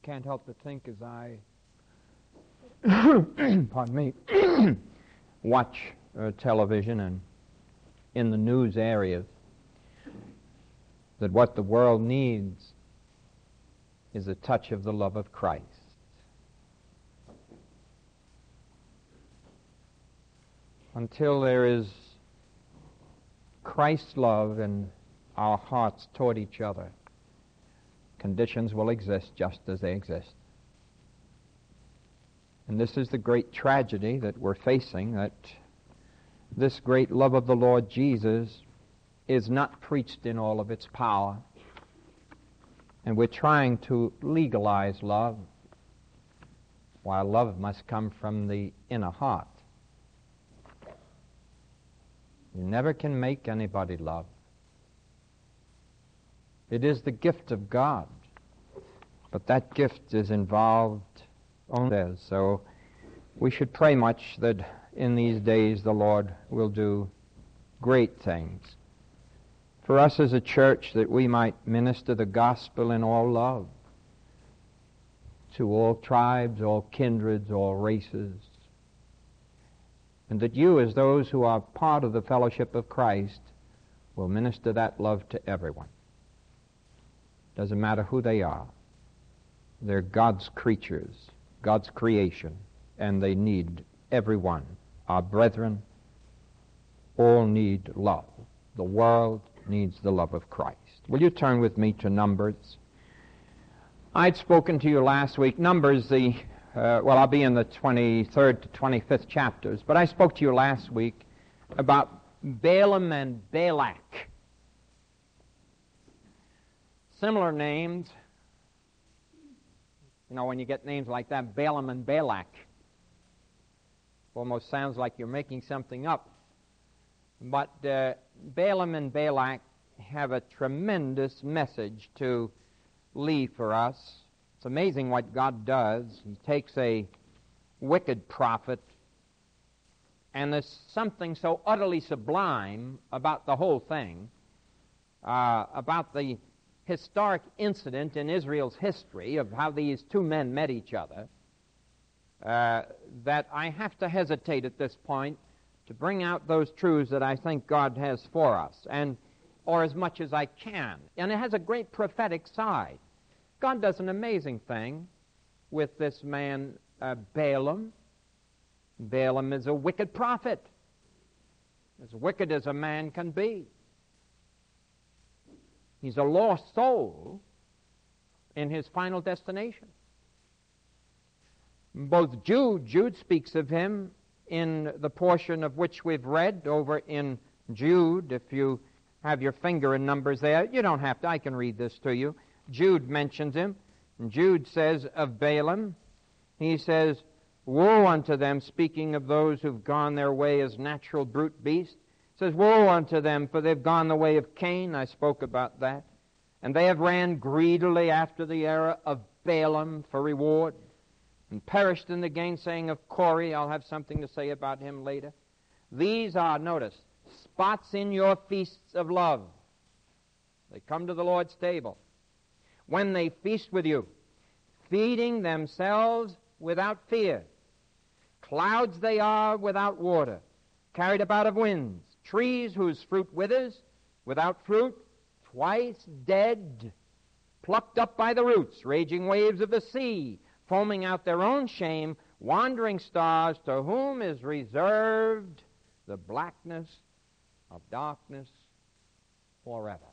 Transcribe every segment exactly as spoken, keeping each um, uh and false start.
can't help but think as I, pardon me, watch uh, television and in the news areas, that what the world needs is a touch of the love of Christ. Until there is Christ's love in our hearts toward each other, conditions will exist just as they exist. And this is the great tragedy that we're facing, that this great love of the Lord Jesus is not preached in all of its power. And we're trying to legalize love, while love must come from the inner heart. You never can make anybody love. It is the gift of God, but that gift is involved only there. So we should pray much that in these days the Lord will do great things for us as a church, that we might minister the gospel in all love to all tribes, all kindreds, all races, and that you, as those who are part of the fellowship of Christ, will minister that love to everyone. Doesn't matter who they are. They're God's creatures, God's creation, and they need everyone. Our brethren all need love. The world needs the love of Christ. Will you turn with me to Numbers? I'd spoken to you last week. Numbers, the Uh, well, I'll be in the twenty-third to twenty-fifth chapters, but I spoke to you last week about Balaam and Balak. Similar names. You know, when you get names like that, Balaam and Balak, almost sounds like you're making something up. But uh, Balaam and Balak have a tremendous message to leave for us. It's amazing what God does. He takes a wicked prophet, and there's something so utterly sublime about the whole thing, uh, about the historic incident in Israel's history of how these two men met each other, uh, that I have to hesitate at this point to bring out those truths that I think God has for us, and or as much as I can. And it has a great prophetic side. God does an amazing thing with this man, uh, Balaam. Balaam is a wicked prophet, as wicked as a man can be. He's a lost soul in his final destination. Both Jude, Jude speaks of him in the portion of which we've read over in Jude. If you have your finger in Numbers there, you don't have to, I can read this to you. Jude mentions him. And Jude says of Balaam, he says, "Woe unto them," speaking of those who've gone their way as natural brute beasts. Says, "Woe unto them, for they've gone the way of Cain." I spoke about that. "And they have ran greedily after the error of Balaam for reward, and perished in the gainsaying of Corey." I'll have something to say about him later. "These are," notice, "spots in your feasts of love." They come to the Lord's table. "When they feast with you, feeding themselves without fear. Clouds they are without water, carried about of winds. Trees whose fruit withers, without fruit, twice dead, plucked up by the roots. Raging waves of the sea, foaming out their own shame. Wandering stars, to whom is reserved the blackness of darkness forever."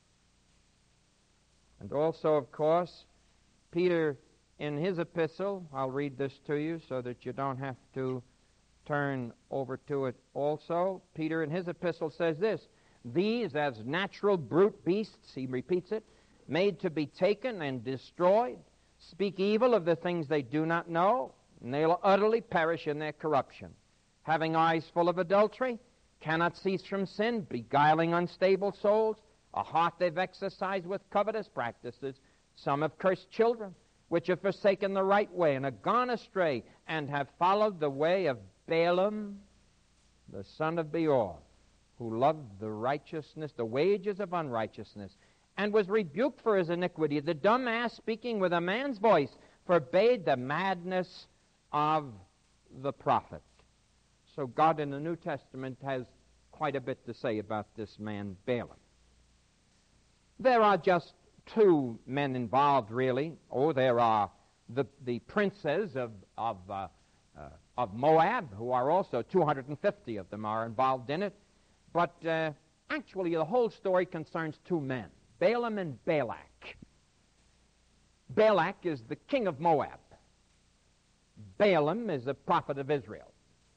And also, of course, Peter in his epistle, I'll read this to you so that you don't have to turn over to it also. Peter in his epistle says this, "These, as natural brute beasts," he repeats it, "made to be taken and destroyed, speak evil of the things they do not know, and they'll utterly perish in their corruption. Having eyes full of adultery, cannot cease from sin, beguiling unstable souls. A heart they've exercised with covetous practices. Some have cursed children, which have forsaken the right way, and have gone astray, and have followed the way of Balaam, the son of Beor, who loved the righteousness, the wages of unrighteousness, and was rebuked for his iniquity. The dumb ass, speaking with a man's voice, forbade the madness of the prophet. So God in the New Testament has quite a bit to say about this man Balaam. There are just two men involved, really. Oh, there are the, the princes of, of, uh, uh, of Moab, who are also, two hundred fifty of them are involved in it. But uh, actually, the whole story concerns two men, Balaam and Balak. Balak is the king of Moab. Balaam is a prophet of Israel.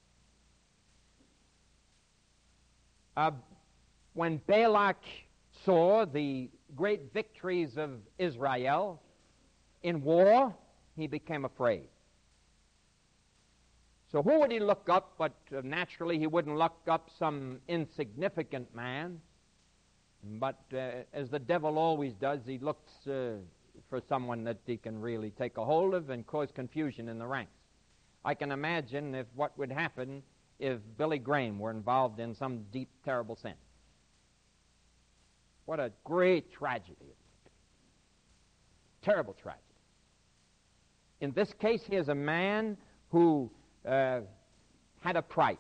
Uh, when Balak saw the great victories of Israel in war, he became afraid. So who would he look up? But uh, naturally he wouldn't look up some insignificant man. But uh, as the devil always does, he looks uh, for someone that he can really take a hold of and cause confusion in the ranks. I can imagine if what would happen if Billy Graham were involved in some deep, terrible sin. What a great tragedy it would be. Terrible tragedy. In this case, here's a man who uh, had a price.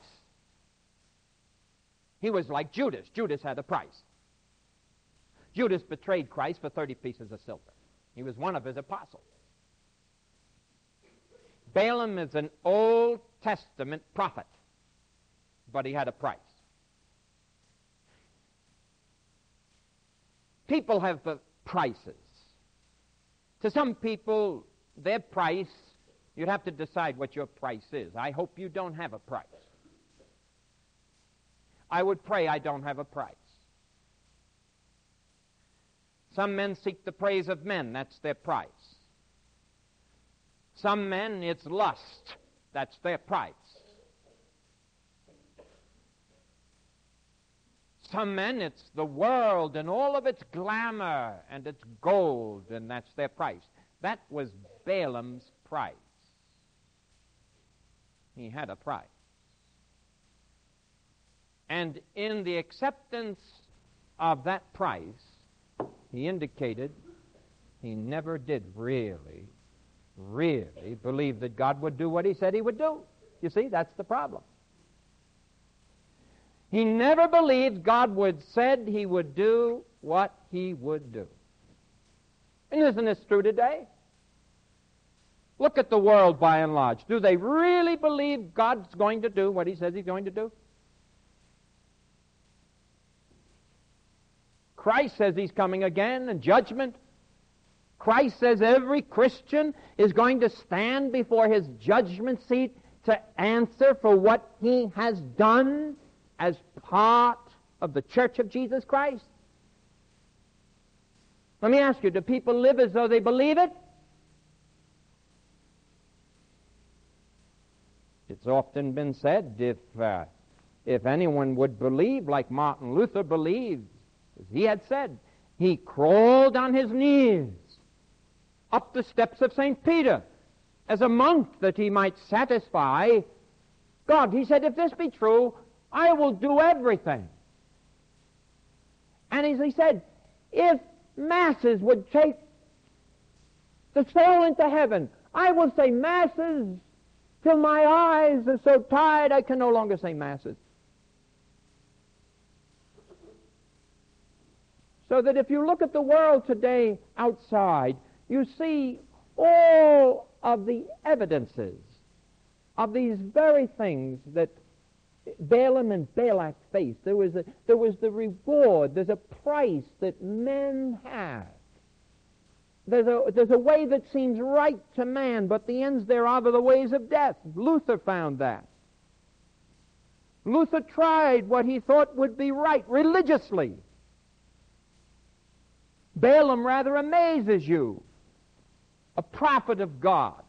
He was like Judas. Judas had a price. Judas betrayed Christ for thirty pieces of silver. He was one of his apostles. Balaam is an Old Testament prophet, but he had a price. People have uh, prices. To some people, their price, you'd have to decide what your price is. I hope you don't have a price. I would pray I don't have a price. Some men seek the praise of men. That's their price. Some men, it's lust. That's their price. Some men, it's the world and all of its glamour and its gold, and that's their price. That was Balaam's price. He had a price. And in the acceptance of that price, he indicated he never did really, really believe that God would do what he said he would do. You see, that's the problem. He never believed God would said he would do what he would do. And isn't this true today? Look at the world by and large. Do they really believe God's going to do what he says he's going to do? Christ says he's coming again in judgment. Christ says every Christian is going to stand before his judgment seat to answer for what he has done as part of the Church of Jesus Christ. Let me ask you, do people live as though they believe it? It's often been said, if, uh, if anyone would believe like Martin Luther believed, as he had said, he crawled on his knees up the steps of Saint Peter as a monk that he might satisfy God. He said, if this be true, I will do everything. And as he said, if masses would take the soul into heaven, I will say masses till my eyes are so tired I can no longer say masses. So that if you look at the world today outside, you see all of the evidences of these very things that Balaam and Balak faced. There was, a, there was the reward. There's a price that men have. There's a, there's a way that seems right to man, but the ends thereof are the ways of death. Luther found that. Luther tried what he thought would be right religiously. Balaam rather amazes you, a prophet of God.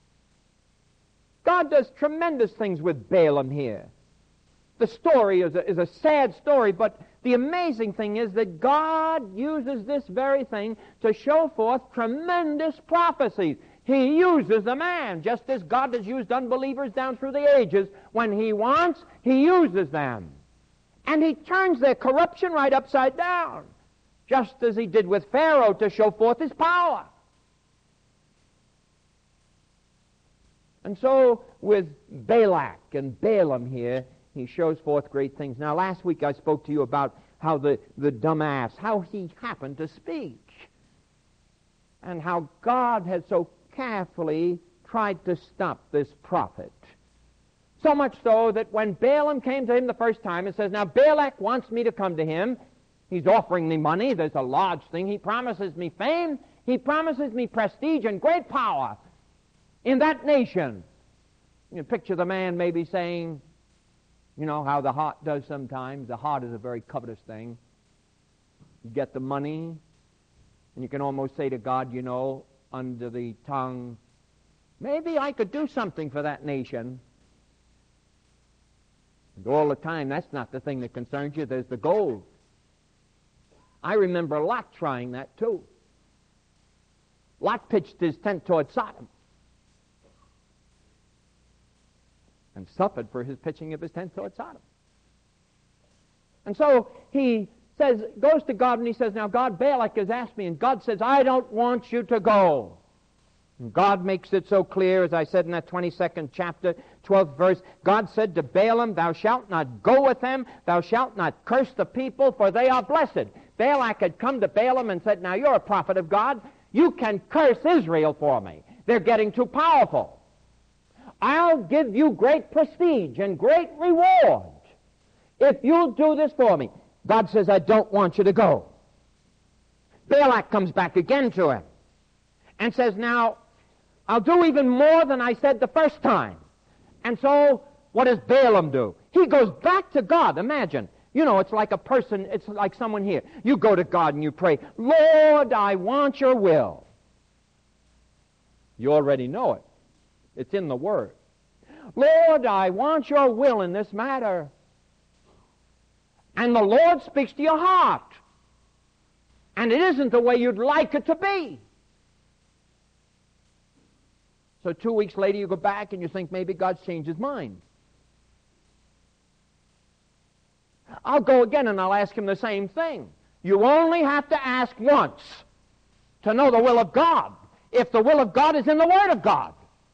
God does tremendous things with Balaam here. The story is a, is a sad story, but the amazing thing is that God uses this very thing to show forth tremendous prophecies. He uses a man, just as God has used unbelievers down through the ages. When he wants, he uses them. And he turns their corruption right upside down. just as he did with Pharaoh to show forth his power. And so with Balak and Balaam here, he shows forth great things. Now last week I spoke to you about how the, the dumbass, how he happened to speak, and how God had so carefully tried to stop this prophet. So much so that when Balaam came to him the first time, it says, now Balak wants me to come to him. He's offering me money. There's a large thing. He promises me fame. He promises me prestige and great power in that nation. You picture the man maybe saying, you know how the heart does sometimes. The heart is a very covetous thing. You get the money, and you can almost say to God, you know, under the tongue, maybe I could do something for that nation. And all the time, that's not the thing that concerns you. There's the gold. I remember Lot trying that too. Lot pitched his tent toward Sodom and suffered for his pitching of his tent toward Sodom. And so he says, goes to God and he says, now God, Balak has asked me, and God says, I don't want you to go. And God makes it so clear, as I said in that twenty-second chapter, twelfth verse, God said to Balaam, thou shalt not go with them, thou shalt not curse the people, for they are blessed. Balak had come to Balaam and said, now you're a prophet of God, you can curse Israel for me. They're getting too powerful. I'll give you great prestige and great reward if you'll do this for me. God says, I don't want you to go. Balak comes back again to him and says, now, I'll do even more than I said the first time. And so, what does Balaam do? He goes back to God. Imagine. You know, it's like a person, it's like someone here. You go to God and you pray, Lord, I want your will. You already know it. It's in the Word. Lord, I want your will in this matter. And the Lord speaks to your heart. And it isn't the way you'd like it to be. So two weeks later you go back and you think maybe God's changed his mind. I'll go again and I'll ask him the same thing. You only have to ask once to know the will of God, if the will of God is in the Word of God.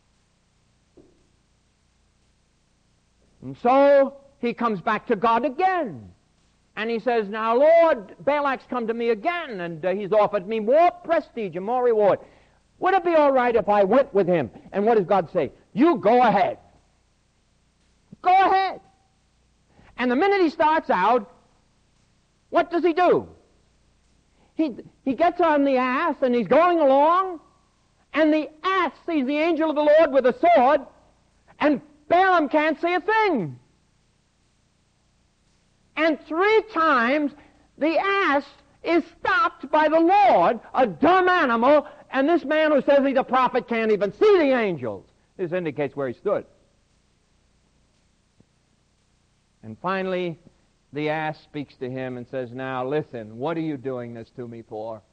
And so he comes back to God again. And he says, now, Lord, Balak's come to me again, and uh, he's offered me more prestige and more reward. Would it be all right if I went with him? And what does God say? You go ahead. Go ahead. And the minute he starts out, what does he do? He, he gets on the ass, and he's going along, and the ass sees the angel of the Lord with a sword, and Balaam can't see a thing. And three times the ass is stopped by the Lord, a dumb animal, and this man who says he's a prophet can't even see the angels. This indicates where he stood. And finally, the ass speaks to him and says, now listen, what are you doing this to me for?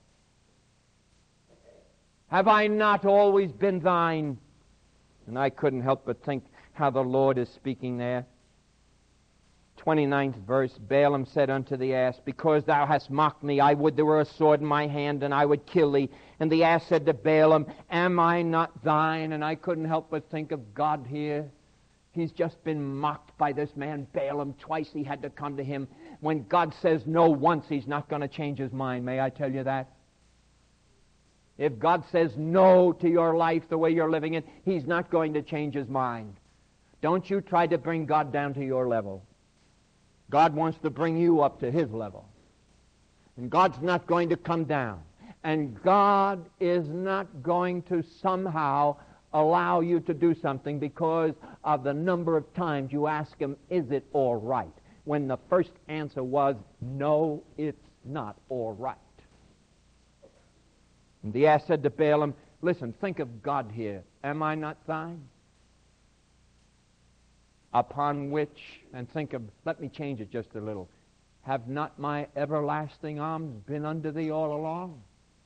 Have I not always been thine? And I couldn't help but think how the Lord is speaking there. twenty-ninth verse, Balaam said unto the ass, because thou hast mocked me, I would there were a sword in my hand, and I would kill thee. And the ass said to Balaam, am I not thine? And I couldn't help but think of God here. He's just been mocked by this man Balaam. Twice he had to come to him. When God says no once, he's not going to change his mind. May I tell you that? If God says no to your life the way you're living it, he's not going to change his mind. Don't you try to bring God down to your level. God wants to bring you up to his level. And God's not going to come down. And God is not going to somehow allow you to do something because of the number of times you ask him, is it all right? When the first answer was, no, it's not all right. And the ass said to Balaam, listen, think of God here. Am I not thine? Upon which, and think of, let me change it just a little. Have not my everlasting arms been unto thee all along?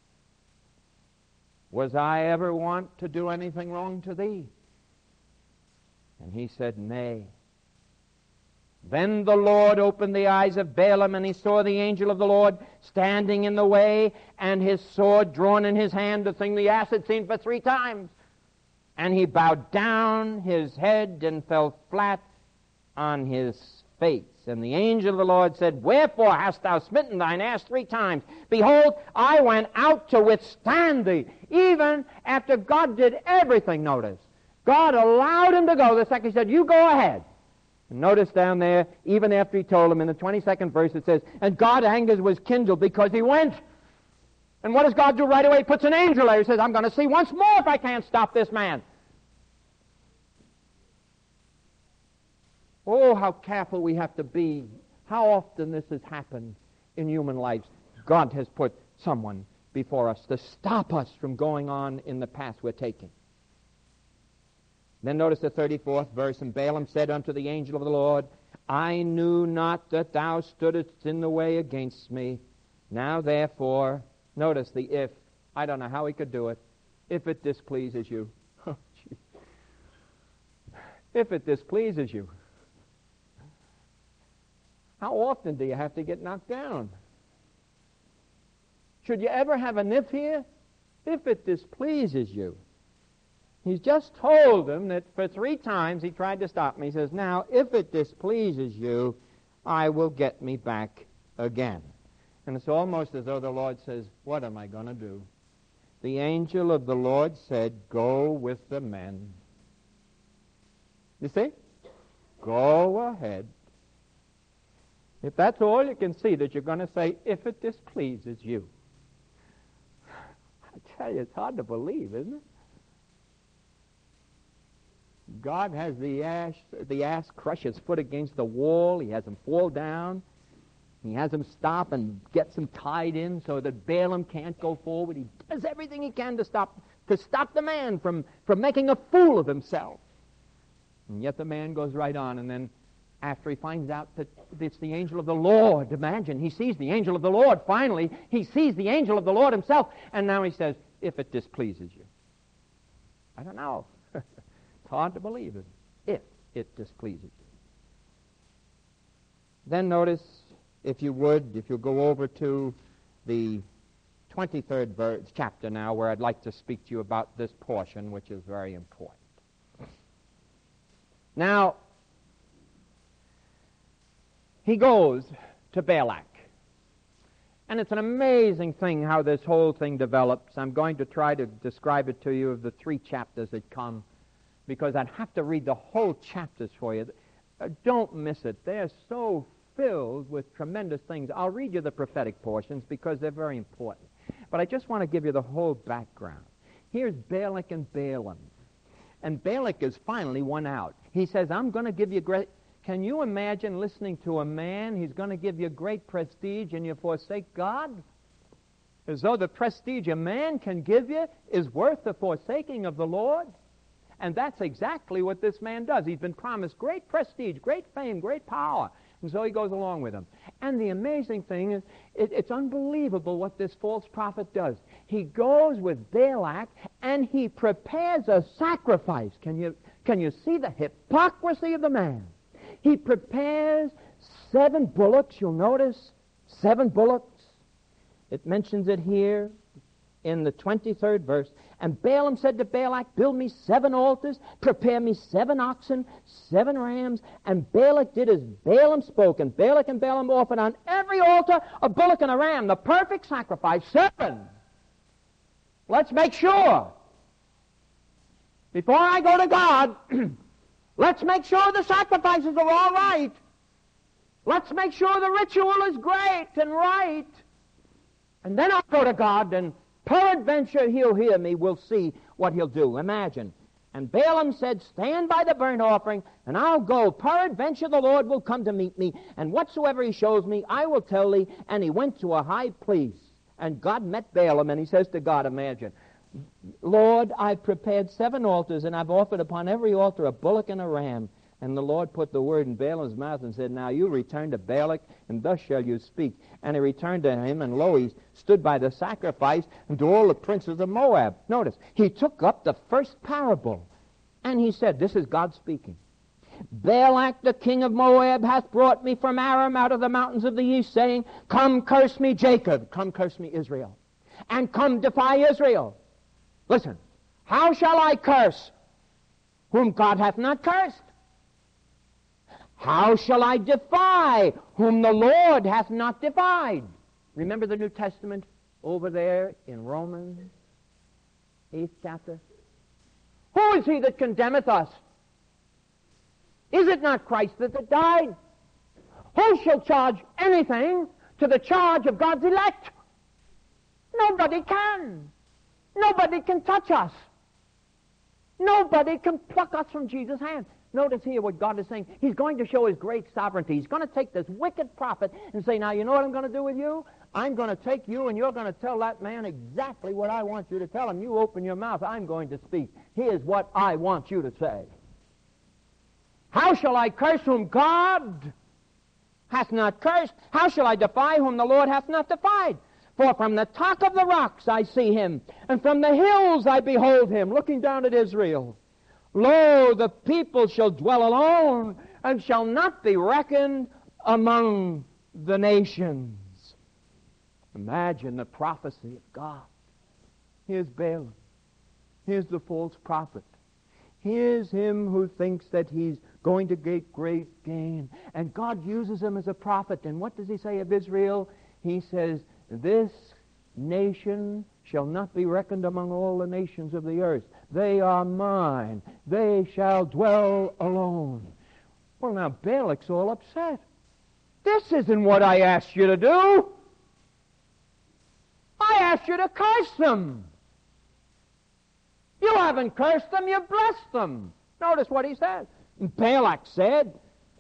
Was I ever want to do anything wrong to thee? And he said, nay. Then the Lord opened the eyes of Balaam, and he saw the angel of the Lord standing in the way, and his sword drawn in his hand, the thing the ass had seen for three times. And he bowed down his head and fell flat on his face. And the angel of the Lord said, Wherefore hast thou smitten thine ass three times? Behold, I went out to withstand thee. Even after God did everything, notice. God allowed him to go. The second he said, You go ahead. And notice down there, even after he told him, in the twenty-second verse it says, And God's anger was kindled because he went. And what does God do right away? He puts an angel there. He says, I'm going to see once more if I can't stop this man. Oh, how careful we have to be. How often this has happened in human lives. God has put someone before us to stop us from going on in the path we're taking. Then notice the thirty-fourth verse, And Balaam said unto the angel of the Lord, I knew not that thou stoodest in the way against me. Now therefore, notice the if. I don't know how he could do it. If it displeases you. Oh, gee. If it displeases you. How often do you have to get knocked down? Should you ever have an if here? If it displeases you. He's just told him that for three times he tried to stop me. He says, now, if it displeases you, I will get me back again. And it's almost as though the Lord says, what am I going to do? The angel of the Lord said, go with the men. You see? Go ahead. If that's all you can see, that you're going to say, if it displeases you. I tell you, it's hard to believe, isn't it? God has the ass, the ass crush his foot against the wall. He has him fall down. He has him stop and gets him tied in so that Balaam can't go forward. He does everything he can to stop to stop the man from, from making a fool of himself. And yet the man goes right on, and then after he finds out that it's the angel of the Lord, imagine, he sees the angel of the Lord. Finally, he sees the angel of the Lord himself, and now he says, if it displeases you. I don't know. It's hard to believe it. If it displeases you. Then notice, if you would, if you go over to the twenty-third verse, chapter now, where I'd like to speak to you about this portion, which is very important. Now, he goes to Balak. And it's an amazing thing how this whole thing develops. I'm going to try to describe it to you of the three chapters that come, because I'd have to read the whole chapters for you. Uh, don't miss it. They're so filled with tremendous things. I'll read you the prophetic portions because they're very important. But I just want to give you the whole background. Here's Balak and Balaam. And Balak is finally won out. He says, I'm going to give you great... Can you imagine listening to a man? He's going to give you great prestige and you forsake God? As though the prestige a man can give you is worth the forsaking of the Lord? And that's exactly what this man does. He's been promised great prestige, great fame, great power. And so he goes along with him. And the amazing thing is, it, it's unbelievable what this false prophet does. He goes with Balak and he prepares a sacrifice. Can you, can you see the hypocrisy of the man? He prepares seven bullocks. You'll notice seven bullocks. It mentions it here in the twenty-third verse. And Balaam said to Balak, build me seven altars, prepare me seven oxen, seven rams. And Balak did as Balaam spoke. And Balak and Balaam offered on every altar a bullock and a ram, the perfect sacrifice. Seven. Let's make sure. Before I go to God, let's make sure the sacrifices are all right. Let's make sure the ritual is great and right. And then I'll go to God, and peradventure he'll hear me. We'll see what he'll do. Imagine. And Balaam said, stand by the burnt offering, and I'll go. Peradventure the Lord will come to meet me, and whatsoever he shows me, I will tell thee. And he went to a high place. And God met Balaam, and he says to God, imagine, Lord, I've prepared seven altars, and I've offered upon every altar a bullock and a ram. And the Lord put the word in Balaam's mouth and said, now you return to Balak, and thus shall you speak. And he returned to him, and lo, he stood by the sacrifice, and to all the princes of Moab. Notice, he took up the first parable, and he said, this is God speaking. Balak the king of Moab hath brought me from Aram out of the mountains of the east, saying, Come curse me Jacob, come curse me Israel, and come defy Israel. Listen, how shall I curse whom God hath not cursed? How shall I defy whom the Lord hath not defied? Remember the New Testament over there in Romans, eighth chapter? Who is he that condemneth us? Is it not Christ that, that died? Who shall charge anything to the charge of God's elect? Nobody can. Nobody can touch us. Nobody can pluck us from Jesus' hand. Notice here what God is saying. He's going to show his great sovereignty. He's going to take this wicked prophet and say, now, you know what I'm going to do with you? I'm going to take you and you're going to tell that man exactly what I want you to tell him. You open your mouth, I'm going to speak. Here's what I want you to say. How shall I curse whom God hath not cursed? How shall I defy whom the Lord hath not defied? For from the top of the rocks I see him, and from the hills I behold him, looking down at Israel. Lo, the people shall dwell alone, and shall not be reckoned among the nations. Imagine the prophecy of God. Here's Balaam. Here's the false prophet. Here's him who thinks that he's going to get great gain. And God uses him as a prophet. And what does he say of Israel? He says, this nation shall not be reckoned among all the nations of the earth. They are mine. They shall dwell alone. Well, now, Balak's all upset. This isn't what I asked you to do. I asked you to curse them. You haven't cursed them, you've blessed them. Notice what he says. And Balak said,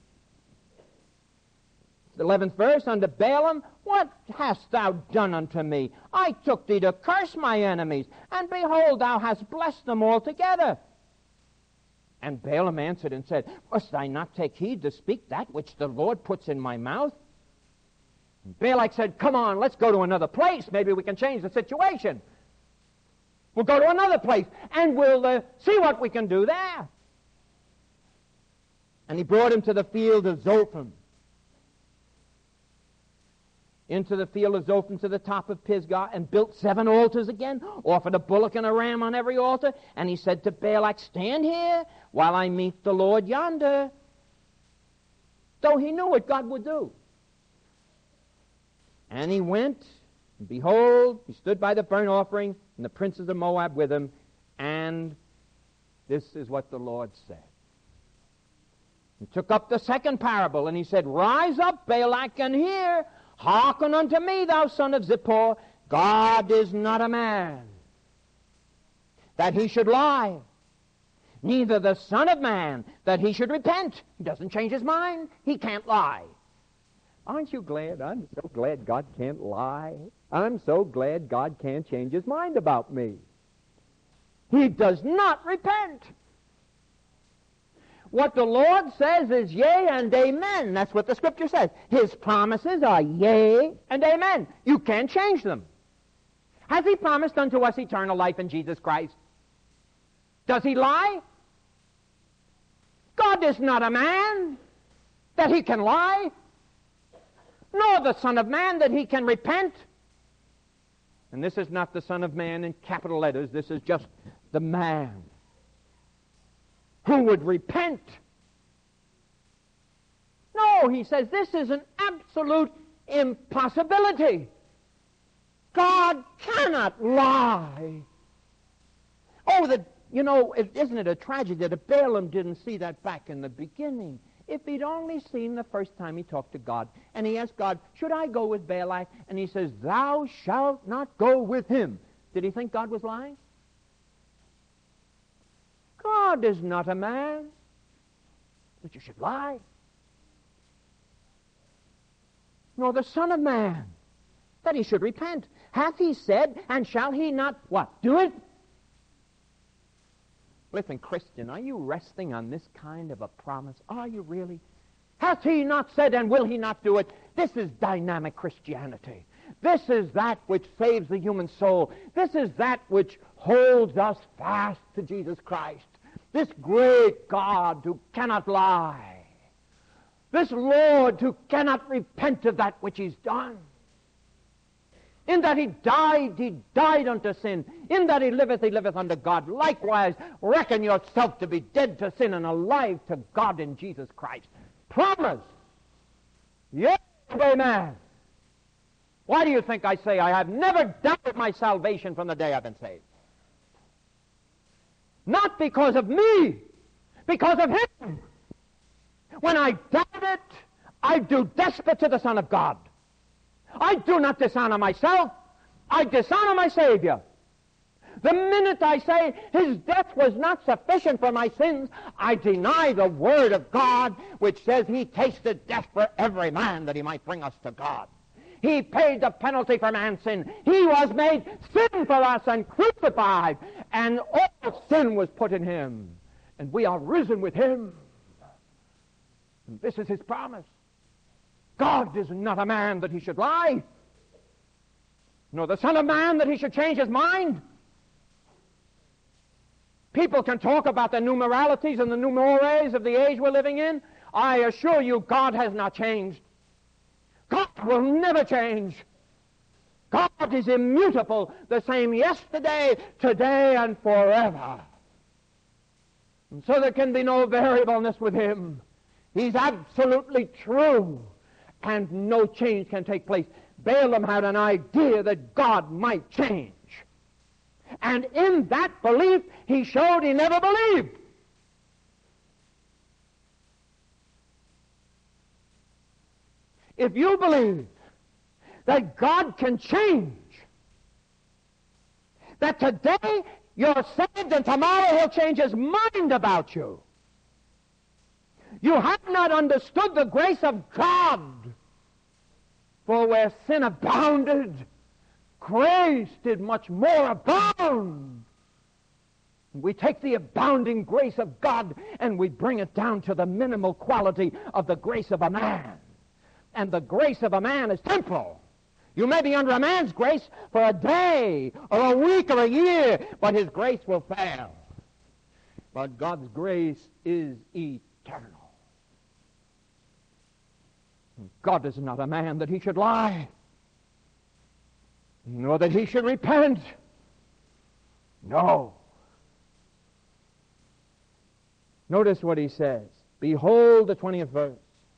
the eleventh verse, unto Balaam, what hast thou done unto me? I took thee to curse my enemies, and behold, thou hast blessed them altogether. And Balaam answered and said, must I not take heed to speak that which the Lord puts in my mouth? And Balak said, come on, let's go to another place. Maybe we can change the situation. We'll go to another place, and we'll uh, see what we can do there. And he brought him to the field of Zophim. Into the field of Zophim to the top of Pisgah, and built seven altars again, offered a bullock and a ram on every altar. And he said to Balak, stand here while I meet the Lord yonder. Though he knew what God would do. And he went, and behold, he stood by the burnt offering, and the princes of Moab with him, and this is what the Lord said. He took up the second parable, and he said, rise up, Balak, and hear. Hearken unto me, thou son of Zippor. God is not a man, that he should lie, neither the son of man, that he should repent. He doesn't change his mind. He can't lie. Aren't you glad? I'm so glad God can't lie. I'm so glad God can't change his mind about me. He does not repent. What the Lord says is yea and amen. That's what the Scripture says. His promises are yea and amen. You can't change them. Has he promised unto us eternal life in Jesus Christ? Does he lie? God is not a man that he can lie, nor the Son of Man that he can repent. And this is not the Son of Man in capital letters. This is just the man who would repent. No, he says this is an absolute impossibility. God cannot lie. Oh, the, you know, it, isn't it a tragedy that Balaam didn't see that back in the beginning? If he'd only seen the first time he talked to God, and he asked God, should I go with Balak? And he says, thou shalt not go with him. Did he think God was lying? God is not a man that you should lie, nor the Son of Man that he should repent. Hath he said, and shall he not, what, do it? Listen, Christian, are you resting on this kind of a promise? Are you really? Hath he not said, and will he not do it? This is dynamic Christianity. This is that which saves the human soul. This is that which holds us fast to Jesus Christ. This great God who cannot lie. This Lord who cannot repent of that which he's done. In that he died, he died unto sin. In that he liveth, he liveth unto God. Likewise, reckon yourself to be dead to sin and alive to God in Jesus Christ. Promise. Yes, amen. Why do you think I say I have never doubted my salvation from the day I've been saved? Not because of me, because of him. When I doubt it, I do despot to the Son of God. I do not dishonor myself. I dishonor my Savior. The minute I say his death was not sufficient for my sins, I deny the Word of God, which says he tasted death for every man that he might bring us to God. He paid the penalty for man's sin. He was made sin for us and crucified, and all sin was put in him. And we are risen with him. And this is his promise. God is not a man that he should lie, nor the Son of Man that he should change his mind. People can talk about the new moralities and the new mores of the age we're living in. I assure you, God has not changed. God will never change. God is immutable, the same yesterday, today, and forever. And so there can be no variableness with him. He's absolutely true, and no change can take place. Balaam had an idea that God might change. And in that belief, he showed he never believed. If you believe that God can change, that today you're saved and tomorrow he'll change his mind about you, you have not understood the grace of God. For where sin abounded, grace did much more abound. We take the abounding grace of God and we bring it down to the minimal quality of the grace of a man. And the grace of a man is temporal. You may be under a man's grace for a day or a week or a year, but his grace will fail. But God's grace is eternal. God is not a man that he should lie, nor that he should repent. No. Notice what he says. Behold the twentieth verse.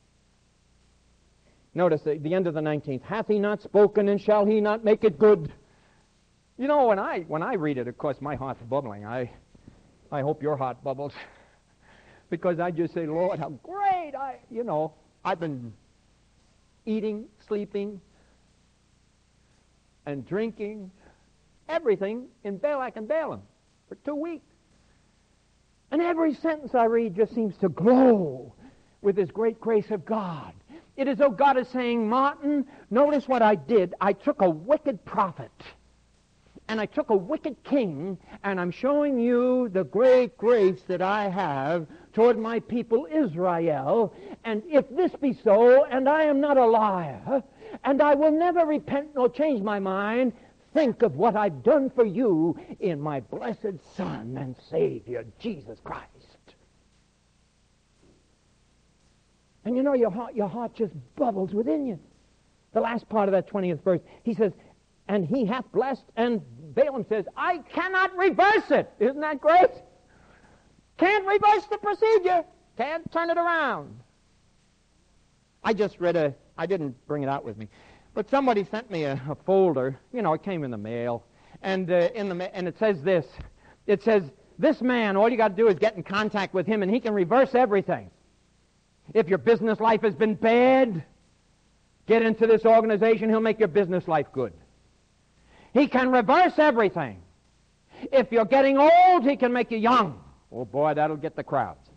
Notice the, the end of the nineteenth. Hath he not spoken, and shall he not make it good? You know, when I when I read it, of course, my heart's bubbling. I I hope your heart bubbles. Because I just say, Lord, how great I, you know, I've been eating, sleeping, and drinking, everything in Balak and Balaam for two weeks. And every sentence I read just seems to glow with this great grace of God. It is though God is saying, Martin, notice what I did. I took a wicked prophet, and I took a wicked king, and I'm showing you the great grace that I have toward my people Israel. And if this be so, and I am not a liar, and I will never repent nor change my mind, think of what I've done for you in my blessed Son and Savior, Jesus Christ. And you know, your heart, your heart just bubbles within you. The last part of that twentieth verse, he says, and he hath blessed, and Balaam says, I cannot reverse it. Isn't that great? Can't reverse the procedure. Can't turn it around. I just read a, I didn't bring it out with me, but somebody sent me a, a folder. You know, it came in the mail. And, uh, in the, and it says this. It says, this man, all you got to do is get in contact with him, and he can reverse everything. If your business life has been bad, get into this organization, he'll make your business life good. He can reverse everything. If you're getting old, he can make you young. Oh boy, that'll get the crowds.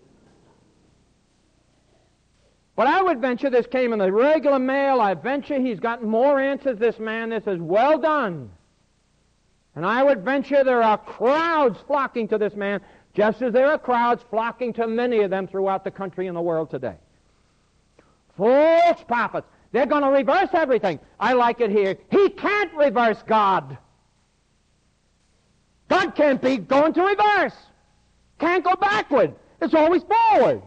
But I would venture, this came in the regular mail, I venture he's gotten more answers, this man. This is well done. And I would venture there are crowds flocking to this man, just as there are crowds flocking to many of them throughout the country and the world today. False prophets. They're going to reverse everything. I like it here. He can't reverse God. God can't be going to reverse. Can't go backward. It's always forward.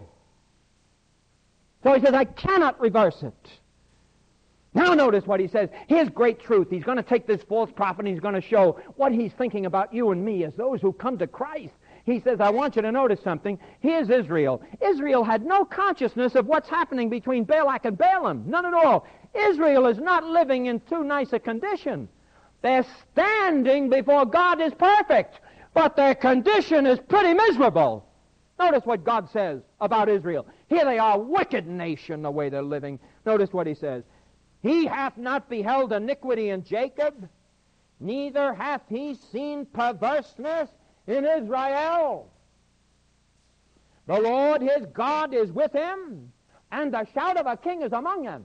So he says, I cannot reverse it. Now notice what he says. Here's great truth. He's going to take this false prophet and he's going to show what he's thinking about you and me as those who come to Christ. He says, I want you to notice something. Here's Israel. Israel had no consciousness of what's happening between Balak and Balaam. None at all. Israel is not living in too nice a condition. Their standing before God is perfect, but their condition is pretty miserable. Notice what God says about Israel. Here they are, a wicked nation, the way they're living. Notice what he says. He hath not beheld iniquity in Jacob, neither hath he seen perverseness in Israel. The Lord his God is with him, and the shout of a king is among them.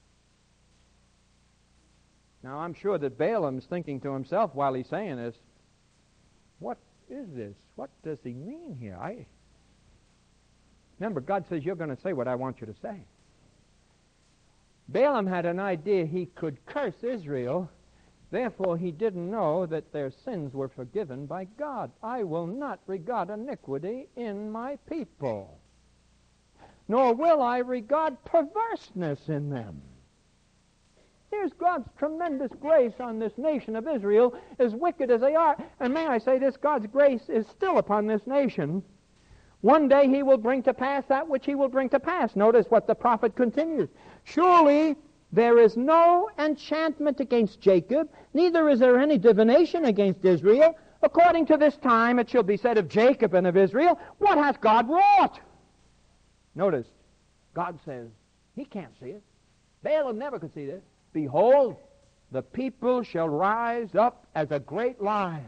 Now, I'm sure that Balaam's thinking to himself while he's saying this, what is this? What does he mean here? I Remember, God says, you're going to say what I want you to say. Balaam had an idea he could curse Israel. Therefore, he didn't know that their sins were forgiven by God. I will not regard iniquity in my people, nor will I regard perverseness in them. Here's God's tremendous grace on this nation of Israel, as wicked as they are. And may I say this, God's grace is still upon this nation. One day he will bring to pass that which he will bring to pass. Notice what the prophet continues. Surely there is no enchantment against Jacob, neither is there any divination against Israel. According to this time it shall be said of Jacob and of Israel, what hath God wrought? Notice, God says, he can't see it. Balaam never could see this. Behold, the people shall rise up as a great lion,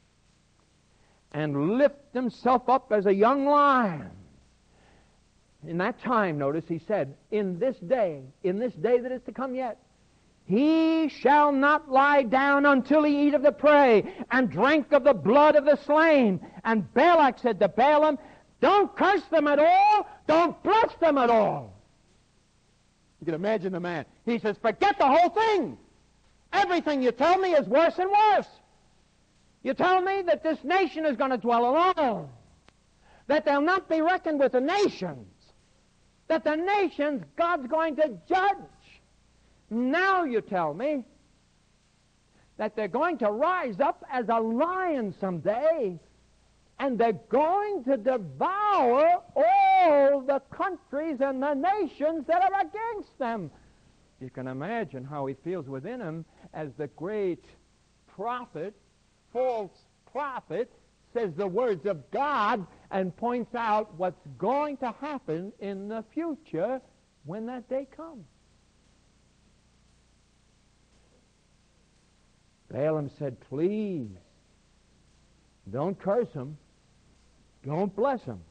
and lift himself up as a young lion. In that time, notice, he said, in this day, in this day that is to come yet, he shall not lie down until he eat of the prey, and drink of the blood of the slain. And Balak said to Balaam, don't curse them at all, don't bless them at all. You can imagine the man. He says, forget the whole thing. Everything you tell me is worse and worse. You tell me that this nation is going to dwell alone, that they'll not be reckoned with the nations, that the nations God's going to judge. Now you tell me that they're going to rise up as a lion someday, and they're going to devour all the countries and the nations that are against them. You can imagine how he feels within him as the great prophet, false prophet, says the words of God and points out what's going to happen in the future when that day comes. Balaam said, please, don't curse him. Don't bless him.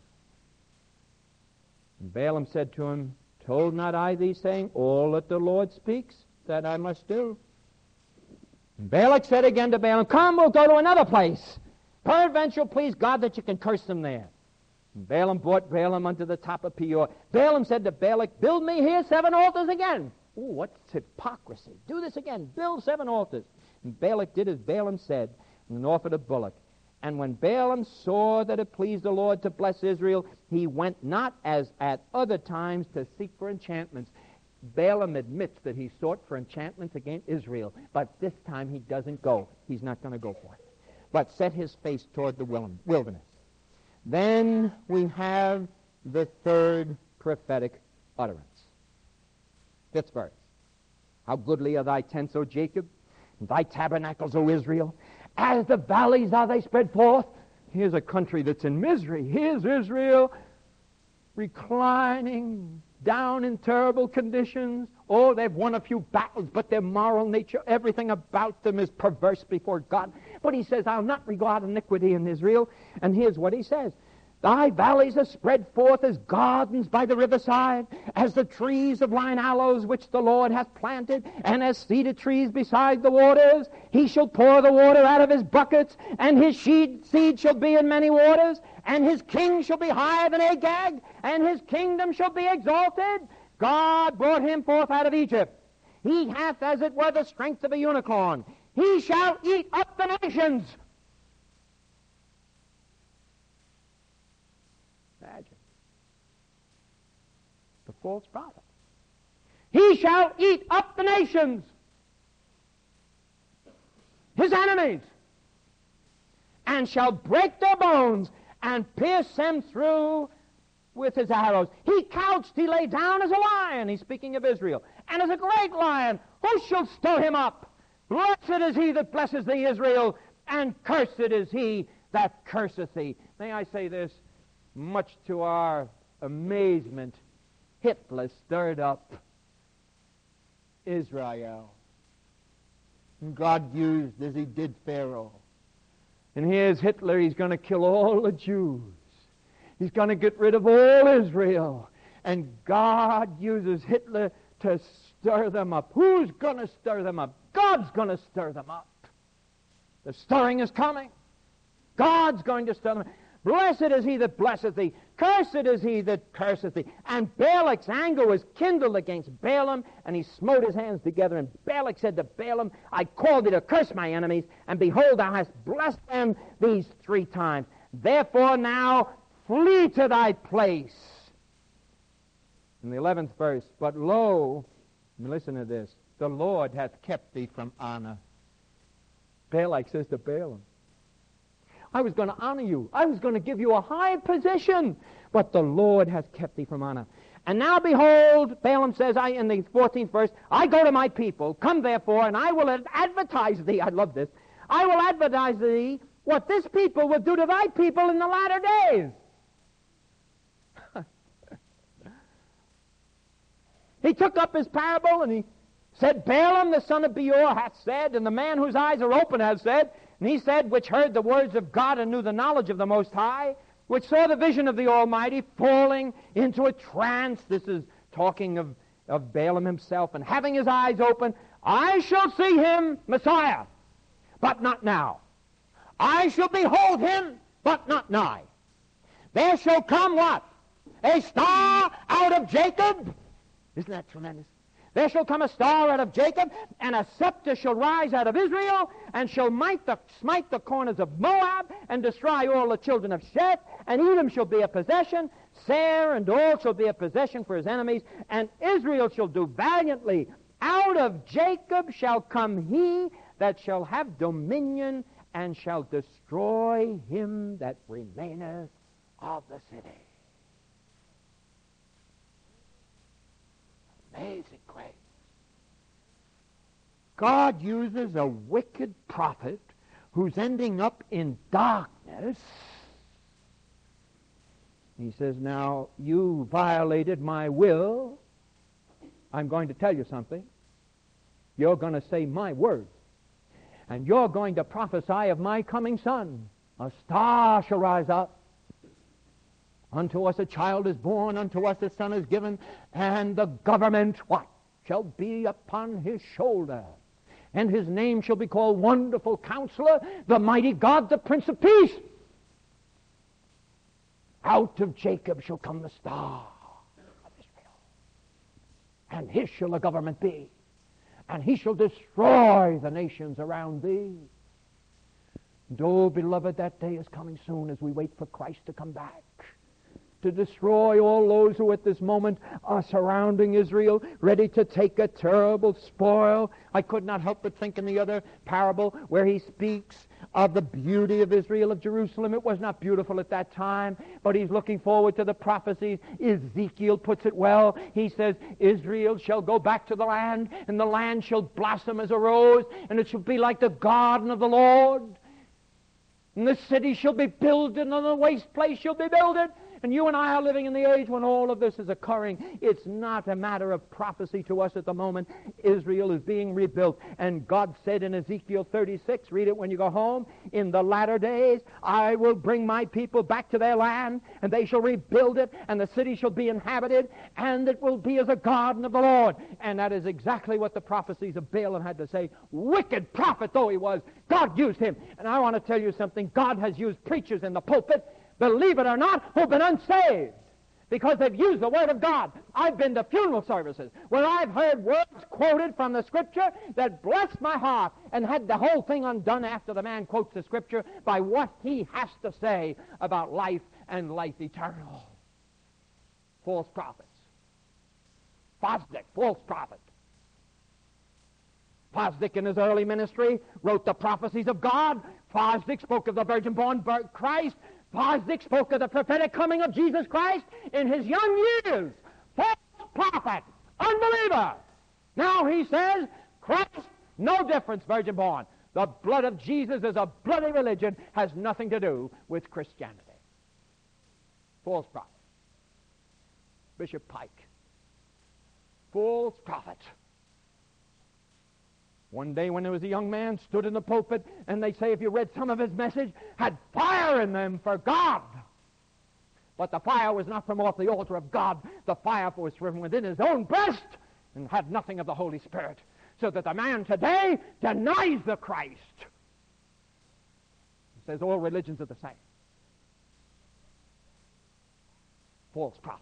And Balaam said to him, told not I thee, saying, all that the Lord speaks, that I must do? And Balak said again to Balaam, come, we'll go to another place. Peradventure, please God that you can curse them there. And Balaam brought Balaam unto the top of Peor. Balaam said to Balak, build me here seven altars again. Ooh, what's hypocrisy? Do this again. Build seven altars. And Balak did as Balaam said, and offered a bullock. And when Balaam saw that it pleased the Lord to bless Israel, he went not as at other times to seek for enchantments. Balaam admits that he sought for enchantments against Israel, but this time he doesn't go. He's not going to go for it, but set his face toward the wilderness. Then we have the third prophetic utterance. Fifth verse. How goodly are thy tents, O Jacob, and thy tabernacles, O Israel. As the valleys are they spread forth. Here's a country that's in misery. Here's Israel reclining down in terrible conditions. Oh, they've won a few battles, but their moral nature, everything about them is perverse before God. But he says, I'll not regard iniquity in Israel. And here's what he says. Thy valleys are spread forth as gardens by the riverside, as the trees of line aloes which the Lord hath planted, and as cedar trees beside the waters. He shall pour the water out of his buckets, and his seed, seed shall be in many waters, and his king shall be higher than Agag, and his kingdom shall be exalted. God brought him forth out of Egypt. He hath, as it were, the strength of a unicorn. He shall eat up the nations. Imagine. The false prophet. He shall eat up the nations, his enemies, and shall break their bones and pierce them through with his arrows. He couched, he lay down as a lion. He's speaking of Israel. And as a great lion, who shall stir him up? Blessed is he that blesses thee, Israel, and cursed is he that curseth thee. May I say this? Much to our amazement, Hitler stirred up Israel. And God used as he did Pharaoh. And here's Hitler. He's going to kill all the Jews. He's going to get rid of all Israel. And God uses Hitler to stir them up. Who's going to stir them up? God's going to stir them up. The stirring is coming. God's going to stir them up. Blessed is he that blesseth thee. Cursed is he that curseth thee. And Balak's anger was kindled against Balaam, and he smote his hands together. And Balak said to Balaam, I called thee to curse my enemies, and behold, thou hast blessed them these three times. Therefore now flee to thy place. In the eleventh verse, but lo, listen to this, the Lord hath kept thee from honor. Balak says to Balaam, I was going to honor you. I was going to give you a high position, but the Lord hath kept thee from honor. And now behold, Balaam says, I in the fourteenth verse, I go to my people, come therefore, and I will advertise thee, I love this, I will advertise thee what this people will do to thy people in the latter days. He took up his parable and he said, Balaam the son of Beor hath said, and the man whose eyes are open hath said, and he said, which heard the words of God and knew the knowledge of the Most High, which saw the vision of the Almighty, falling into a trance. This is talking of, of Balaam himself, and having his eyes open, I shall see him, Messiah, but not now. I shall behold him, but not nigh. There shall come what? A star out of Jacob. Isn't that tremendous? There shall come a star out of Jacob, and a scepter shall rise out of Israel, and shall smite the, smite the corners of Moab, and destroy all the children of Sheth, and Edom shall be a possession, Seir and all shall be a possession for his enemies, and Israel shall do valiantly. Out of Jacob shall come he that shall have dominion, and shall destroy him that remaineth of the city. Amazing grace. God uses a wicked prophet who's ending up in darkness. He says, now, you violated my will. I'm going to tell you something. You're going to say my word. And you're going to prophesy of my coming son. A star shall rise up. Unto us a child is born, unto us a son is given, and the government, what? Shall be upon his shoulder. And his name shall be called Wonderful Counselor, the Mighty God, the Prince of Peace. Out of Jacob shall come the star of Israel. And his shall the government be. And he shall destroy the nations around thee. And oh, beloved, that day is coming soon as we wait for Christ to come back, to destroy all those who at this moment are surrounding Israel, ready to take a terrible spoil. I could not help but think in the other parable where he speaks of the beauty of Israel, of Jerusalem. It was not beautiful at that time, but he's looking forward to the prophecies. Ezekiel puts it well. He says, Israel shall go back to the land, and the land shall blossom as a rose, and it shall be like the garden of the Lord. And the city shall be builded, and the waste place shall be builded. And you and I are living in the age when all of this is occurring. It's not a matter of prophecy to us at the moment. Israel is being rebuilt. And God said in Ezekiel thirty-six, read it when you go home, in the latter days I will bring my people back to their land, and they shall rebuild it, and the city shall be inhabited, and it will be as a garden of the Lord. And that is exactly what the prophecies of Balaam had to say. Wicked prophet though he was, God used him. And I want to tell you something. God has used preachers in the pulpit, believe it or not, who've been unsaved because they've used the Word of God. I've been to funeral services where I've heard words quoted from the Scripture that blessed my heart and had the whole thing undone after the man quotes the Scripture by what he has to say about life and life eternal. False prophets. Fosdick, false prophet. Fosdick in his early ministry wrote the prophecies of God. Fosdick spoke of the virgin-born Christ. Fosdick spoke of the prophetic coming of Jesus Christ in his young years. False prophet, unbeliever. Now he says, Christ, no difference, virgin-born. The blood of Jesus is a bloody religion, has nothing to do with Christianity. False prophet. Bishop Pike. False prophet. One day when there was a young man stood in the pulpit, and they say if you read some of his message, had fire in them for God. But the fire was not from off the altar of God. The fire was from within his own breast and had nothing of the Holy Spirit. So that the man today denies the Christ. He says all religions are the same. False prophet.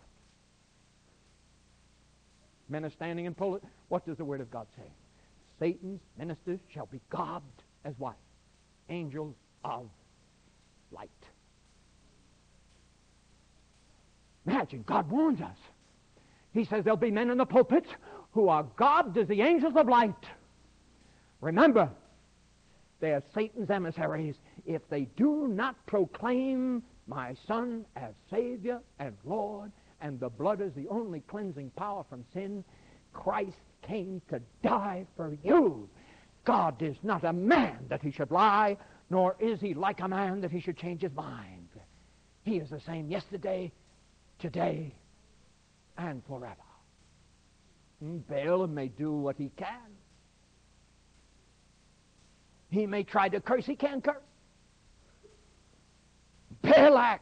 Men are standing in pulpit. What does the Word of God say? Satan's ministers shall be garbed as what? Angels of light. Imagine, God warns us. He says there'll be men in the pulpits who are garbed as the angels of light. Remember, they are Satan's emissaries. If they do not proclaim my Son as Savior and Lord, and the blood is the only cleansing power from sin, Christ came to die for you. God is not a man that he should lie, nor is he like a man that he should change his mind. He is the same yesterday, today, and forever. Balaam may do what he can. He may try to curse, he can't curse. Balak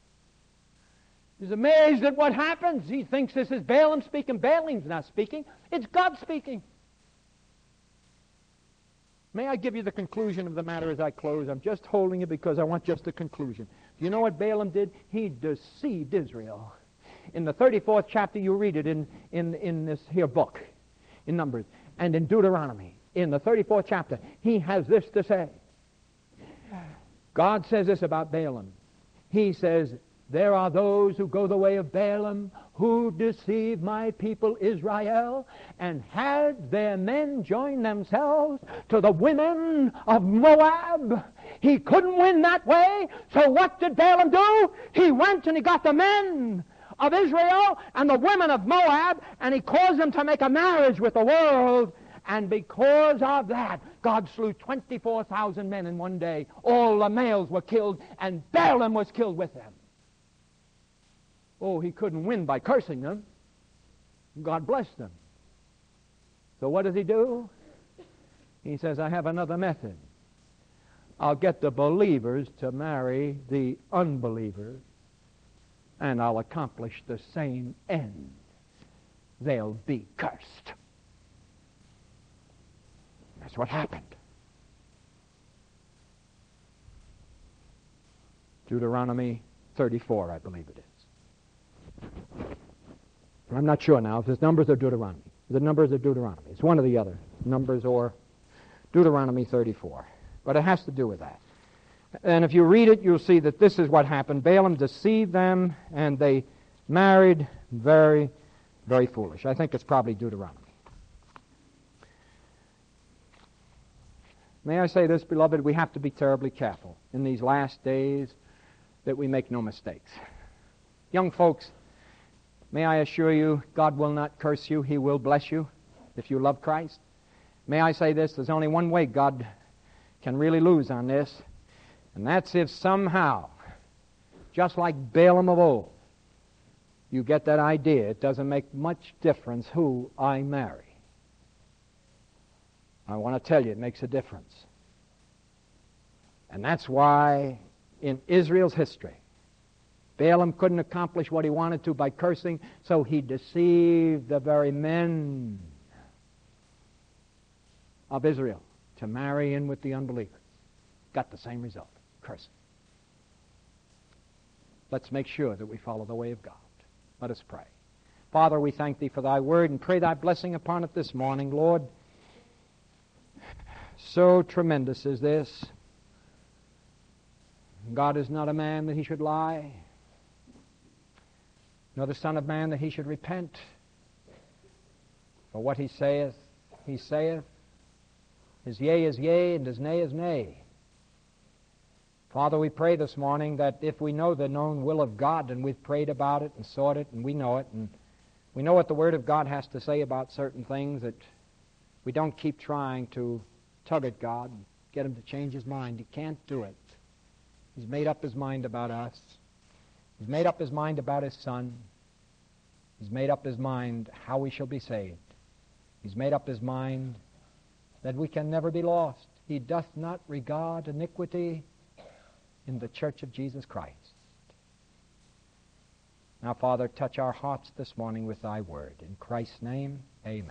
is amazed at what happens. He thinks this is Balaam speaking. Balaam's not speaking. It's God speaking. May I give you the conclusion of the matter as I close? I'm just holding it because I want just the conclusion. Do you know what Balaam did? He deceived Israel. In the thirty-fourth chapter, you read it in, in, in this here book, in Numbers, and in Deuteronomy. In the thirty-fourth chapter, he has this to say. God says this about Balaam. He says, there are those who go the way of Balaam, who deceive my people Israel, and had their men join themselves to the women of Moab. He couldn't win that way, so what did Balaam do? He went and he got the men of Israel and the women of Moab, and he caused them to make a marriage with the world. And because of that, God slew twenty-four thousand men in one day. All the males were killed, and Balaam was killed with them. Oh, he couldn't win by cursing them. God blessed them. So what does he do? He says, I have another method. I'll get the believers to marry the unbelievers, and I'll accomplish the same end. They'll be cursed. That's what happened. Deuteronomy thirty-four, I believe it is. I'm not sure now if it's Numbers or Deuteronomy. The Numbers or Deuteronomy. It's one or the other. Numbers or Deuteronomy thirty-four. But it has to do with that. And if you read it, you'll see that this is what happened. Balaam deceived them, and they married very, very foolish. I think it's probably Deuteronomy. May I say this, beloved, we have to be terribly careful in these last days that we make no mistakes. Young folks, may I assure you, God will not curse you. He will bless you if you love Christ. May I say this, there's only one way God can really lose on this, and that's if somehow, just like Balaam of old, you get that idea, it doesn't make much difference who I marry. I want to tell you, it makes a difference. And that's why in Israel's history, Balaam couldn't accomplish what he wanted to by cursing, so he deceived the very men of Israel to marry in with the unbelievers. Got the same result, cursing. Let's make sure that we follow the way of God. Let us pray. Father, we thank Thee for Thy word and pray Thy blessing upon it this morning, Lord. So tremendous is this. God is not a man that He should lie. nor the Son of Man that he should repent. For what he saith, he saith. His yea is yea, and his nay is nay. Father, we pray this morning that if we know the known will of God, and we've prayed about it and sought it, and we know it, and we know what the Word of God has to say about certain things, that we don't keep trying to tug at God and get him to change his mind. He can't do it. He's made up his mind about us. He's made up his mind about his Son. He's made up his mind how we shall be saved. He's made up his mind that we can never be lost. He doth not regard iniquity in the church of Jesus Christ. Now, Father, touch our hearts this morning with thy word. In Christ's name, amen.